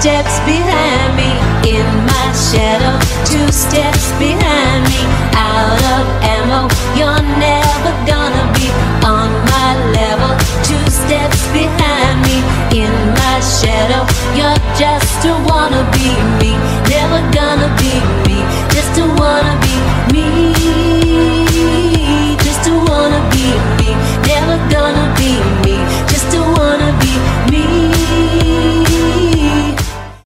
steps behind me, in my shadow, 2 steps behind me, out of ammo, you're